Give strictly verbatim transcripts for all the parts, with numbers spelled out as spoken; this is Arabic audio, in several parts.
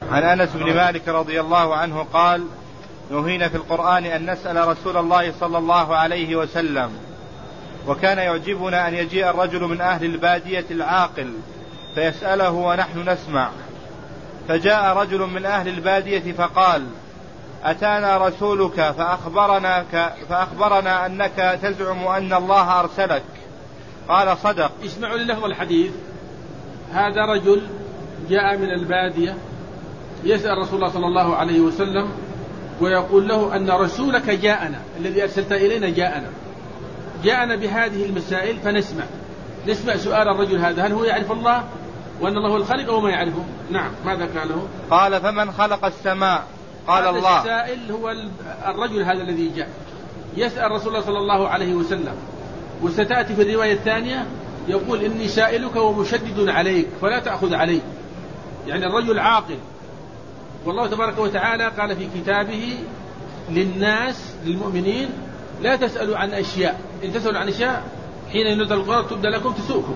عن أنس بن مالك رضي الله عنه قال: نهينا في القرآن أن نسأل رسول الله صلى الله عليه وسلم، وكان يعجبنا أن يجيء الرجل من أهل البادية العاقل فيسأله ونحن نسمع. فجاء رجل من أهل البادية فقال: أتانا رسولك فأخبرنا, فأخبرنا أنك تزعم أن الله أرسلك. قال: صدق. اسمعوا للفظ الحديث. هذا رجل جاء من البادية يسأل رسول الله صلى الله عليه وسلم ويقول له أن رسولك جاءنا، الذي أرسلت إلينا جاءنا جاءنا بهذه المسائل، فنسمع نسمع سؤال الرجل هذا، هل هو يعرف الله وأن الله هو الخالق أو ما يعرفه؟ نعم. ماذا قاله؟ قال: فمن خلق السماء؟ قال: هذا الله. السائل هو الرجل هذا الذي جاء يسأل رسول الله صلى الله عليه وسلم، وستأتي في الرواية الثانية يقول: إني سائلك ومشدد عليك فلا تأخذ علي. يعني الرجل عاقل، والله تبارك وتعالى قال في كتابه للناس للمؤمنين: لا تسألوا عن أشياء، إن تسألوا عن أشياء حين ينزل القرآن تبدأ لكم تسؤكم.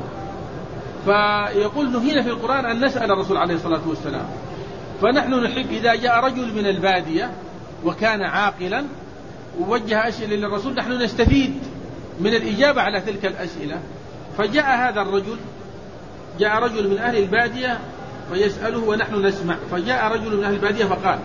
فيقول: نهينا في القرآن أن نسأل الرسول عليه الصلاة والسلام. فنحن نحب إذا جاء رجل من البادية وكان عاقلا ووجه أسئلة للرسول نحن نستفيد من الإجابة على تلك الأسئلة. فجاء هذا الرجل، جاء رجل من أهل البادية فيسأله ونحن نسمع. فجاء رجل من أهل البادية فقال: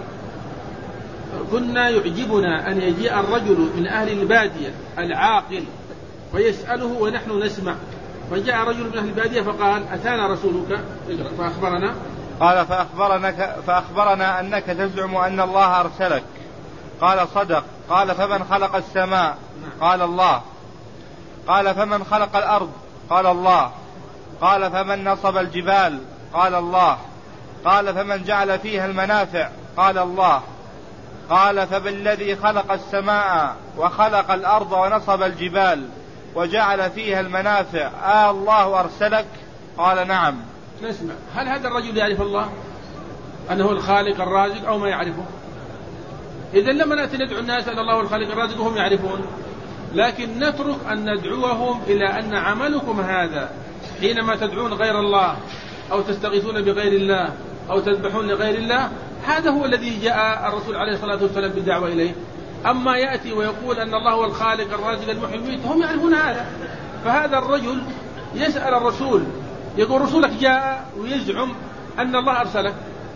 كنا يعجبنا أن يجيء الرجل من أهل البادية العاقل فيسأله ونحن نسمع. فجاء رجل من أهل البادية فقال: أتانا رسولك فأخبرنا. قال: فأخبرنا, فأخبرنا أنك تزعم أن الله أرسلك. قال: صدق. قال: فمن خلق السماء؟ قال: الله. قال: فمن خلق الأرض؟ قال: الله. قال: فمن نصب الجبال؟ قال: الله. قال: فمن جعل فيها المنافع؟ قال: الله. قال: فبالذي خلق السماء وخلق الأرض ونصب الجبال وجعل فيها المنافع آه الله أرسلك؟ قال: نعم. نسمع. هل هذا الرجل يعرف الله أنه الخالق الرازق أو ما يعرفه؟ إذن لما نأتي ندعو الناس أن الله هو الخالق الرازق وهم يعرفون، لكن نترك أن ندعوهم إلى أن عملكم هذا حينما تدعون غير الله أو تستغيثون بغير الله أو تذبحون لغير الله، هذا هو الذي جاء الرسول عليه الصلاة والسلام بالدعوة إليه. أما يأتي ويقول أن الله هو الخالق الرازق المحيي المميت، هم يعرفون هذا. فهذا الرجل يسأل الرسول يقول: رسولك جاء ويزعم أن الله أرسلك.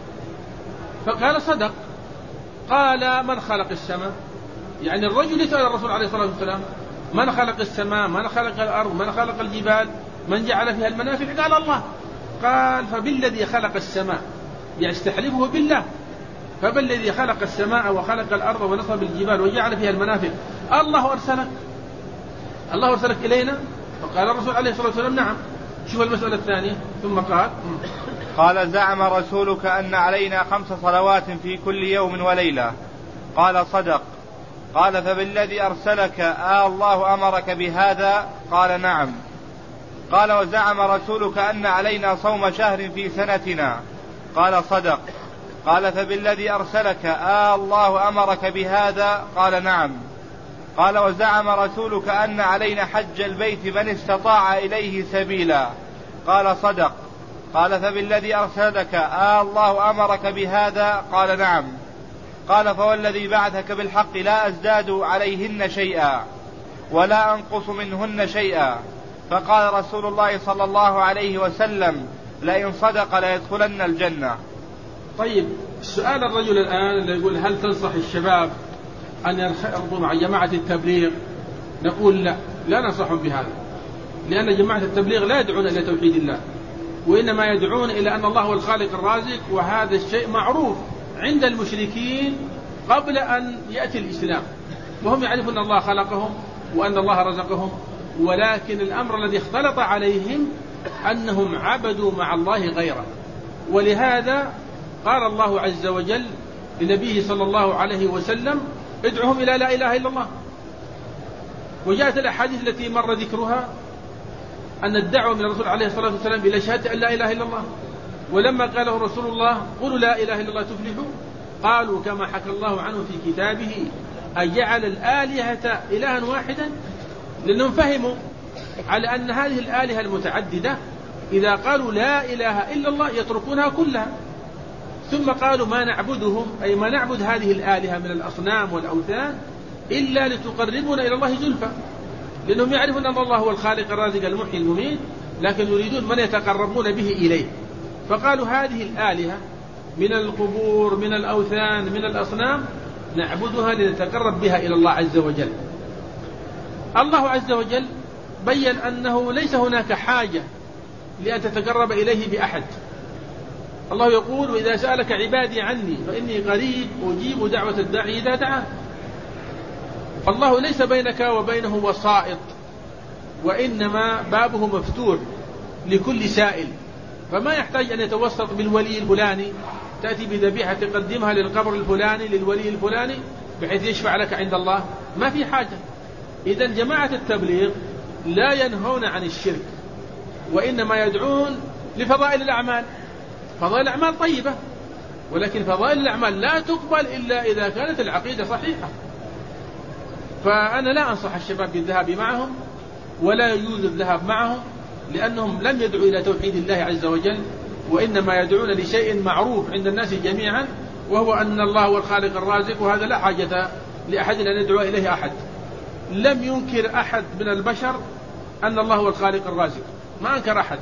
فقال: صدق. قال: من خلق السماء؟ يعني الرجل يسأل الرسول عليه الصلاة والسلام: من خلق السماء؟ من خلق الأرض؟ من خلق الجبال؟ من جعل فيها المنافع؟ قال: الله. قال: فبالذي خلق السماء، يستحلفه بالله، فبالذي خلق السماء وخلق الأرض ونصب الجبال وجعل فيها المنافع الله أرسلك؟ الله أرسلك إلينا؟ فقال الرسول عليه الصلاة والسلام: نعم. شوف المسألة الثانية. ثم قال: قال: زعم رسولك أن علينا خمس صلوات في كل يوم وليلة. قال: صدق. قال: فبالذي أرسلك آه الله أمرك بهذا؟ قال: نعم. قال: وزعم رسولك أن علينا صوم شهر في سنتنا؟ قال: صدق. قال: فبالذي أرسلك آه الله أمرك بهذا؟ قال: نعم. قال: وزعم رسولك أن علينا حج البيت من استطاع إليه سبيلا؟ قال: صدق. قال: فبالذي أرسلك آه الله أمرك بهذا؟ قال: نعم. قال: فوالذي بعثك بالحق لا أزداد عليهن شيئا ولا أنقص منهن شيئا. فقال رسول الله صلى الله عليه وسلم: لئن صدق ليدخلن الجنة. طيب، السؤال الرجل الآن اللي يقول: هل تنصح الشباب أن ينخرطوا مع جماعة التبليغ؟ نقول: لا، لا ننصحهم بهذا، لأن جماعة التبليغ لا يدعون إلى توحيد الله، وإنما يدعون إلى أن الله هو الخالق الرازق، وهذا الشيء معروف عند المشركين قبل أن يأتي الإسلام، وهم يعرفون أن الله خلقهم وأن الله رزقهم، ولكن الأمر الذي اختلط عليهم أنهم عبدوا مع الله غيره. ولهذا قال الله عز وجل لنبيه صلى الله عليه وسلم: ادعهم إلى لا إله إلا الله. وجاءت الأحاديث التي مر ذكرها أن الدعوة من الرسول عليه الصلاة والسلام إلى شهادة أن لا إله إلا الله. ولما قاله رسول الله: قولوا لا إله إلا الله تفلحوا، قالوا كما حكى الله عنه في كتابه: أجعل الآلهة إلها واحدا؟ لأنهم فهموا على أن هذه الآلهة المتعددة إذا قالوا لا إله إلا الله يتركونها كلها. ثم قالوا ما نعبدهم أي ما نعبد هذه الآلهة من الأصنام والأوثان إلا لتقربنا إلى الله زلفى، لأنهم يعرفون أن الله هو الخالق الرازق المحيي المميت، لكن يريدون من يتقربون به إليه. فقالوا هذه الآلهة من القبور من الأوثان من الأصنام نعبدها لنتقرب بها إلى الله عز وجل. الله عز وجل بيّن أنه ليس هناك حاجة لأن تتقرب إليه بأحد. الله يقول وإذا سألك عبادي عني فإني قريب أجيب دعوة الداعي إذا دعاه. الله ليس بينك وبينه وسائط، وإنما بابه مفتوح لكل سائل، فما يحتاج أن يتوسط بالولي الفلاني، تأتي بذبيحة تقدمها للقبر الفلاني للولي الفلاني بحيث يشفع لك عند الله، ما في حاجة. إذن جماعة التبليغ لا ينهون عن الشرك، وإنما يدعون لفضائل الأعمال. فضائل الأعمال طيبة، ولكن فضائل الأعمال لا تقبل إلا إذا كانت العقيدة صحيحة. فأنا لا أنصح الشباب بالذهاب معهم، ولا يجوز الذهاب معهم، لأنهم لم يدعوا إلى توحيد الله عز وجل، وإنما يدعون لشيء معروف عند الناس جميعا، وهو أن الله هو الخالق الرازق، وهذا لا حاجة لأحد أن يدعو إليه أحد. لم ينكر أحد من البشر أن الله هو الخالق الرازق، ما أنكر أحد.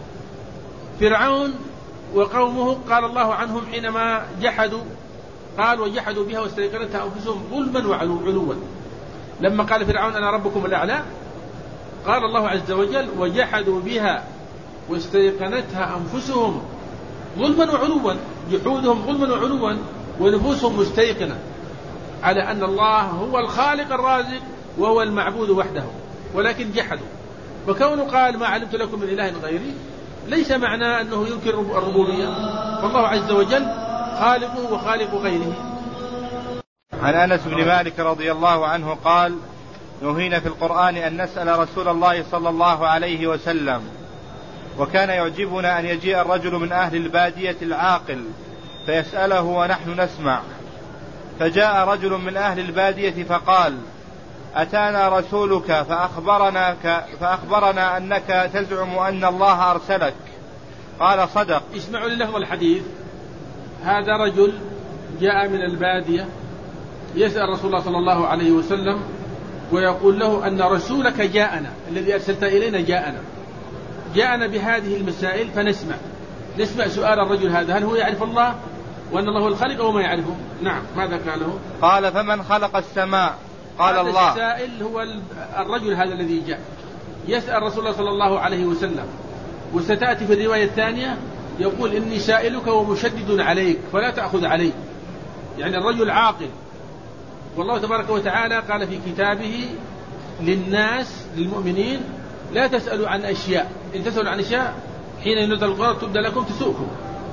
فرعون وقومه قال الله عنهم حينما جحدوا، قال وجحدوا بها واستيقنتها أنفسهم ظلما وعلوا. لما قال فرعون أنا ربكم الأعلى، قال الله عز وجل وجحدوا بها واستيقنتها أنفسهم ظلما وعلوا، جحودهم ظلما وعلوا ونفوسهم مستيقنة على أن الله هو الخالق الرازق وهو المعبود وحده، ولكن جحدوا. فكونه قال ما علمت لكم من إله غيري ليس معناه أنه ينكر الربوبية، فالله عز وجل خالقه وخالق غيره. عن أنس بن مالك رضي الله عنه قال نهينا في القرآن أن نسأل رسول الله صلى الله عليه وسلم، وكان يعجبنا أن يجيء الرجل من أهل البادية العاقل فيسأله ونحن نسمع. فجاء رجل من أهل البادية فقال أتانا رسولك فأخبرنا, فأخبرنا أنك تزعم أن الله أرسلك. قال صدق. اسمعوا للفظ الحديث. هذا رجل جاء من البادية يسأل رسول الله صلى الله عليه وسلم ويقول له أن رسولك جاءنا، الذي أرسلت إلينا جاءنا جاءنا بهذه المسائل، فنسمع نسمع سؤال الرجل هذا، هل هو يعرف الله وأن الله هو الخالق أو ما يعرفه؟ نعم. ماذا قاله؟ قال فمن خلق السماء؟ قال هذا الله. السائل هو الرجل هذا الذي جاء يسأل رسول الله صلى الله عليه وسلم، وستأتي في الرواية الثانية يقول إني سائلك ومشدد عليك فلا تأخذ علي، يعني الرجل عاقل. والله تبارك وتعالى قال في كتابه للناس للمؤمنين لا تسألوا عن أشياء، إن تسألوا عن أشياء حين ينزل القرآن تبدأ لكم تسؤكم.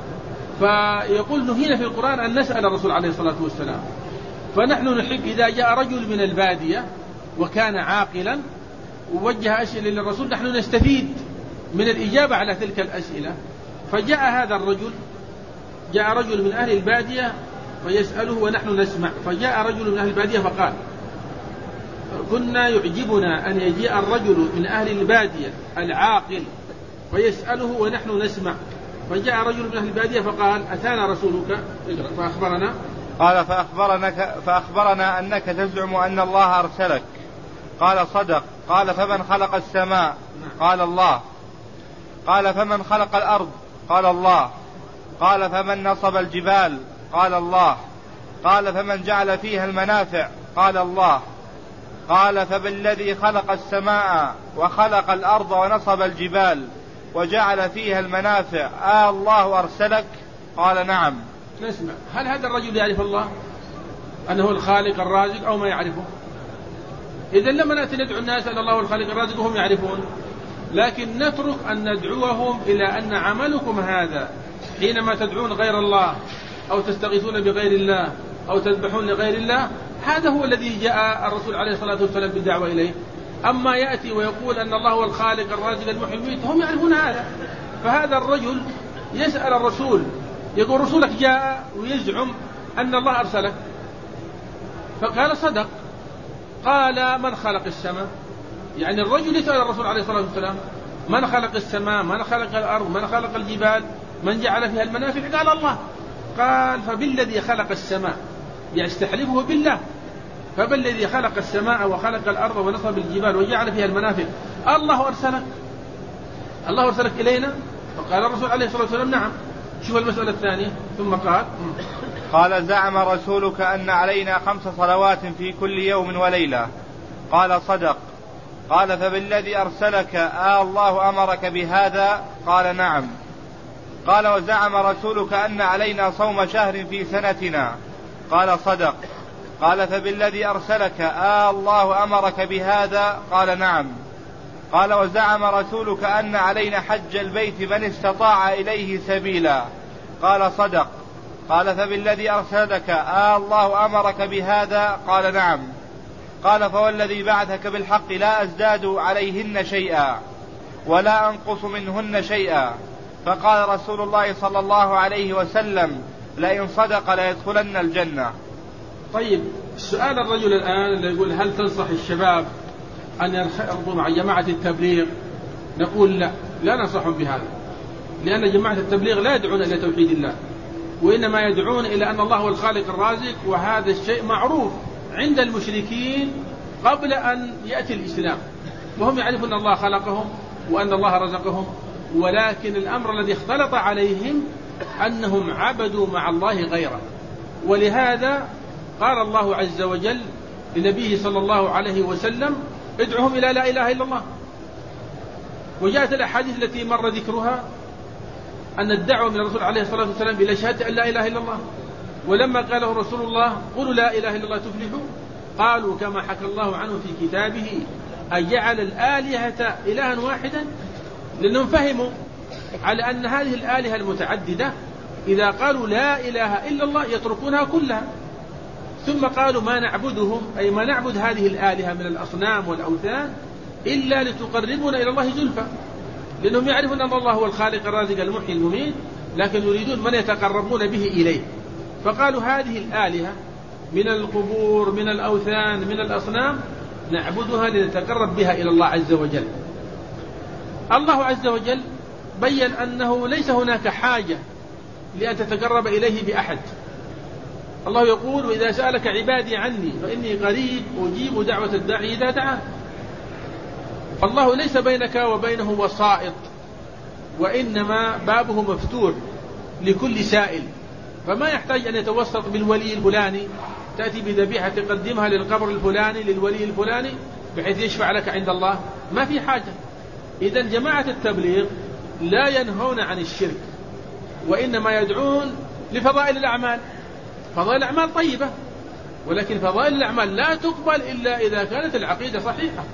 فيقول نهينا في القرآن أن نسأل الرسول عليه الصلاة والسلام. فنحن نحب إذا جاء رجل من البادية وكان عاقلا ووجه أسئلة للرسول نحن نستفيد من الإجابة على تلك الأسئلة. فجاء هذا الرجل، جاء رجل من أهل البادية فيسأله ونحن نسمع. فجاء رجل من أهل البادية فقال كنا يعجبنا أن يجيء الرجل من أهل البادية العاقل فيسأله ونحن نسمع. فجاء رجل من أهل البادية فقال أتانا رسولك فأخبرنا قال فأخبرنا, فأخبرنا أنك تزعم أن الله أرسلك. قال صدق. قال فمن خلق السماء؟ قال الله. قال فمن خلق الأرض؟ قال الله. قال فمن نصب الجبال؟ قال الله. قال فمن جعل فيها المنافع؟ قال الله. قال فبالذي خلق السماء وخلق الأرض ونصب الجبال وجعل فيها المنافع آه الله أرسلك؟ قال نعم. نسمع. هل هذا الرجل يعرف الله أنه الخالق الرازق أو ما يعرفه؟ إذن لما نأتي ندعو الناس أن الله الخالق الرازق وهم يعرفون، لكن نترك أن ندعوهم إلى أن عملكم هذا حينما تدعون غير الله أو تستغيثون بغير الله أو تذبحون لغير الله، هذا هو الذي جاء الرسول عليه الصلاة والسلام بالدعوة إليه. أما يأتي ويقول أن الله هو الخالق الرازق المحيي المميت هم يعرفون هذا. فهذا الرجل يسأل الرسول يقول رسولك جاء ويزعم أن الله أرسلك. فقال صدق. قال من خلق السماء؟ يعني الرجل يسأل الرسول عليه الصلاة والسلام من خلق السماء، من خلق الأرض، من خلق الجبال، من جعل فيها المنافع؟ قال الله. قال فبالذي خلق السماء، يعني استحلفه بالله، فبالذي خلق السماء وخلق الأرض ونصب الجبال وجعل فيها المنافع، الله أرسلك الله أرسلك إلينا؟ فقال الرسول عليه الصلاة والسلام نعم. شوف المسألة الثانية. ثم قال قال زعم رسولك أن علينا خمس صلوات في كل يوم وليلة. قال صدق. قال فبالذي أرسلك آه الله أمرك بهذا؟ قال نعم. قال وزعم رسولك أن علينا صوم شهر في سنتنا؟ قال صدق. قال فبالذي أرسلك آه الله أمرك بهذا؟ قال نعم. قال وزعم رسولك أن علينا حج البيت من استطاع إليه سبيلا؟ قال صدق. قال فبالذي أرسلك آه الله أمرك بهذا؟ قال نعم. قال فوالذي بعثك بالحق لا أزداد عليهن شيئا ولا أنقص منهن شيئا. فقال رسول الله صلى الله عليه وسلم لئن صدق ليدخلن الجنة. طيب، سؤال الرجل الآن اللي يقول هل تنصح الشباب أن يرضوا مع جماعة التبليغ؟ نقول لا، لا ننصحهم بهذا، لأن جماعة التبليغ لا يدعون إلى توحيد الله، وإنما يدعون إلى أن الله هو الخالق الرازق، وهذا الشيء معروف عند المشركين قبل أن يأتي الإسلام، وهم يعرفون أن الله خلقهم وأن الله رزقهم، ولكن الأمر الذي اختلط عليهم أنهم عبدوا مع الله غيره. ولهذا قال الله عز وجل لنبيه صلى الله عليه وسلم ادعهم إلى لا إله إلا الله. وجاءت الأحاديث التي مر ذكرها أن الدعوة من الرسول عليه الصلاة والسلام إلى شهادة أن لا إله إلا الله، ولما قاله رسول الله قولوا لا إله إلا الله تفلحوا، قالوا كما حكى الله عنه في كتابه أجعل الآلهة إلها واحدا، لأنهم فهموا على أن هذه الآلهة المتعددة إذا قالوا لا إله إلا الله يتركونها كلها. ثم قالوا ما نعبدهم، أي ما نعبد هذه الآلهة من الأصنام والأوثان إلا لتقربنا إلى الله زلفى، لأنهم يعرفون أن الله هو الخالق الرازق المحيي المميت، لكن يريدون من يتقربون به إليه. فقالوا هذه الآلهة من القبور من الأوثان من الأصنام نعبدها لنتقرب بها إلى الله عز وجل. الله عز وجل بيّن أنه ليس هناك حاجة لأن تتقرب إليه بأحد. الله يقول وإذا سألك عبادي عني فإني قريب أجيب دعوة الداعي إذا دعاه. الله ليس بينك وبينه وسائط، وإنما بابه مفتوح لكل سائل، فما يحتاج أن يتوسط بالولي الفلاني، تأتي بذبيحة تقدمها للقبر الفلاني للولي الفلاني بحيث يشفع لك عند الله، ما في حاجة. إذن جماعة التبليغ لا ينهون عن الشرك، وإنما يدعون لفضائل الأعمال. فضائل الأعمال طيبة، ولكن فضائل الأعمال لا تقبل إلا إذا كانت العقيدة صحيحة.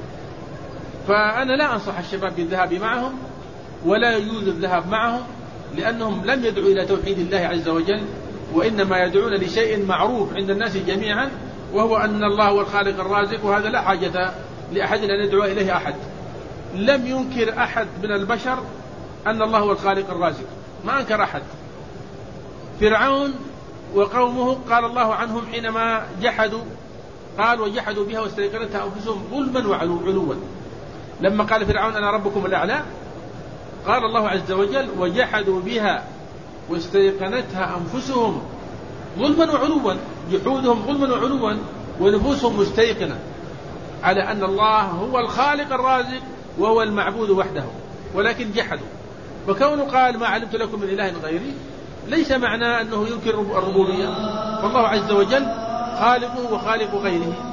فأنا لا أنصح الشباب بالذهاب معهم، ولا يجوز الذهاب معهم، لأنهم لم يدعوا إلى توحيد الله عز وجل، وإنما يدعون لشيء معروف عند الناس جميعا، وهو أن الله هو الخالق الرازق، وهذا لا حاجة لأحد أن يدعو إليه أحد. لم ينكر أحد من البشر أن الله هو الخالق الرازق، ما أنكر أحد. فرعون وقومه قال الله عنهم حينما جحدوا، قال وجحدوا بها واستيقنتها أنفسهم ظلما وعلوا. لما قال فرعون أنا ربكم الأعلى، قال الله عز وجل وجحدوا بها واستيقنتها أنفسهم ظلما وعلوا، جحودهم ظلما وعلوا ونفوسهم مستيقنة على أن الله هو الخالق الرازق وهو المعبود وحده، ولكن جحدوا. وكونه قال ما علمت لكم من إله غيري ليس معناه أنه ينكر الربوبية، فالله عز وجل خالقه وخالق غيره.